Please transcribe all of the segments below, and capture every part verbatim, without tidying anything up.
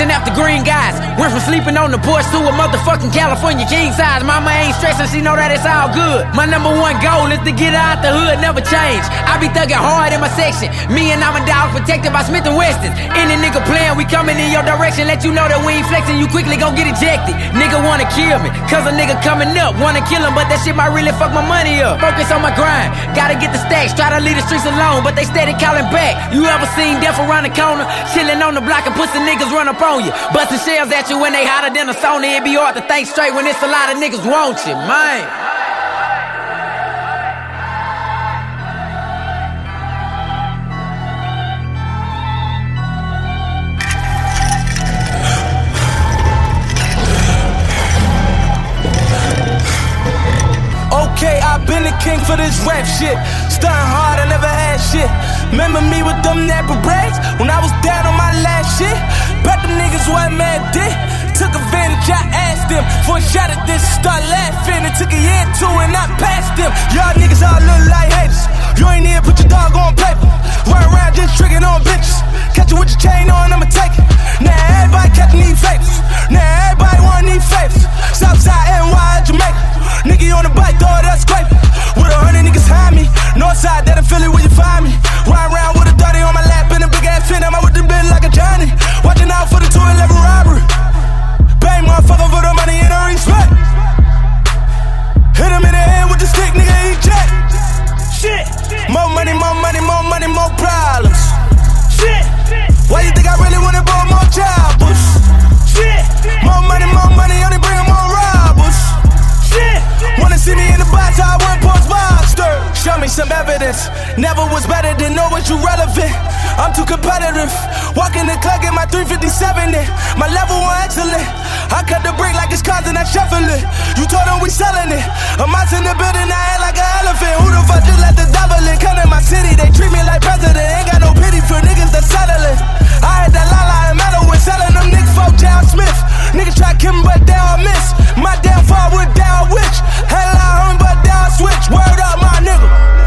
chasing after green guys. Went from sleeping on the porch to a motherfucking California king size. Mama ain't stressing, she know that it's all good. My number one goal is to get her out the hood, never change. I be thugging hard in my section. Me and I'm a dog protected by Smith and Wessons. Any nigga playing, we coming in your direction. Let you know that we ain't flexing, you quickly gon' get ejected. Nigga wanna kill me, cause a nigga coming up. Wanna kill him, but that shit might really fuck my money up. Focus on my grind, gotta get the stacks. Try to leave the streets alone, but they steady calling back. You ever seen death around the corner? Chilling on the block and pussy niggas run up on you. Busting shells at you when they hotter than a Sony. It be hard to think straight when it's a lot of niggas want you, man. Okay, I've been the king for this rap shit. Stuntin' hard, I never had shit. Remember me with them Napa braids when I was down on my last shit? Bet them niggas wasn't mad dick. Took advantage, I asked them for a shot at this, start laughing. And took a year or two and I passed them. Y'all niggas all look like haters. You ain't even put your dog on paper. Run around just tricking on bitches. Catch you with your chain on, I'ma take it. Now everybody catching these favors. Now everybody want these favors. Southside N Y Jamaica. Nigga on the bike, throw it up, scrape it. With a hundred niggas behind me. Northside, that in Philly where you find me. Ride around with a thirty on my lap and a big ass fin. I'm out with the bin like a Johnny. Watching out for the two eleven robbery. Bang motherfucker for the money and the respect. Hit him in the head with the stick, nigga, he jack. Shit. More money, more money, more money, more problems. Shit. Why you think I really wanna blow more jobbers? Shit. More money, more money, only bring more robbers. Shit. Wanna see me in the box, I went post boxer. Show me some evidence. Never was better than know what you relevant. I'm too competitive. Walk in the club, get my three fifty-seven in. My level one excellent. I cut the brake like it's cars and I shuffle it. You told them we selling it. A mouse in the building, I act like an elephant. Who the fuck just let the devil in? Come to my city, they treat me like president. Ain't got no pity for niggas that settling. I had that Lala and metal when selling them niggas for John Smith. Niggas try to kill me, but they all miss. My downfall with down witch. Hell out home, but down switch. Word up, my nigga.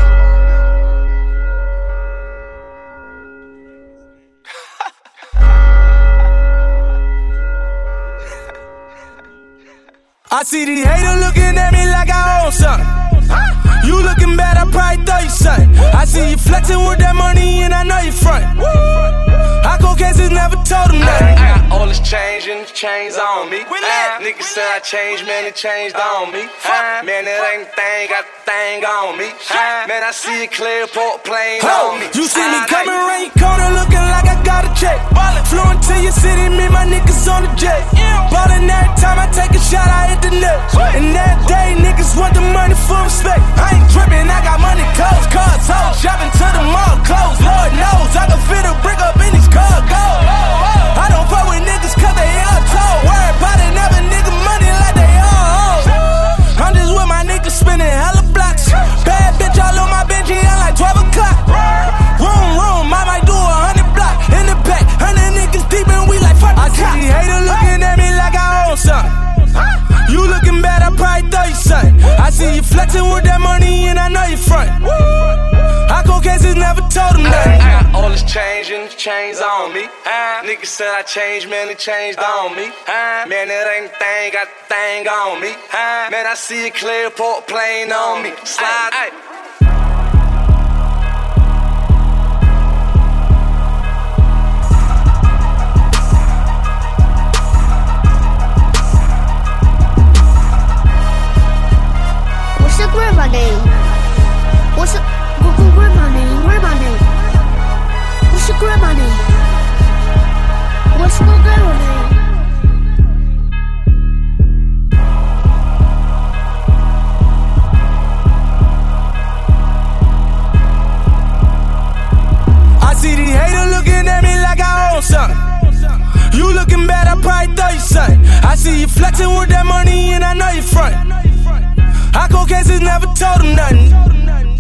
I see these haters looking at me like I own something. You looking bad, I probably throw you something. I see you flexing with that money and I know you front. I go cases never told them nothing. I got all this change and the chains on me. Uh, niggas said I changed, man, it changed on me. Uh, man, it ain't a thing, got the thing on me. Uh, man, I see it clear, port plane on me. You see me coming around your corner looking like I got a check. Flew into your city, me, my niggas on the jet. Ballin' every time I take a shot, I hit the net. And that day, niggas want the money for respect. I ain't trippin', I got money, clothes, cars, hoes. Shopping to the mall, clothes, Lord knows. I can fit a brick up in these cargoes. I don't fuck with niggas cause they all told. Worry about it, never nigga money like they all hoes. I'm just with my niggas spinning hella blocks. Bad bitch all on my bench, yeah, like twelve o'clock. Room, room, I might do a hundred block. In the back, hundred niggas deep and we like fuck the I see these haters looking at me like I own something. You looking bad, I probably throw you something. I see you flexing with that money and I know you front. I go cases never told them nothing. I got all this change and the chains on me. Uh, niggas said I changed, man, it changed on me. Uh, man, it ain't a thing, got the thing on me. Uh, man, I see it clear, port plane on me. Slide, ay. What's your grandma name? What's your Google grandma name? Grandma name? What's your grandma name? What's your grandma name? I see these haters looking at me like I own something. You looking bad, I probably throw you something. I see you flexing with that money and I know you front. I go cases never told them nothing.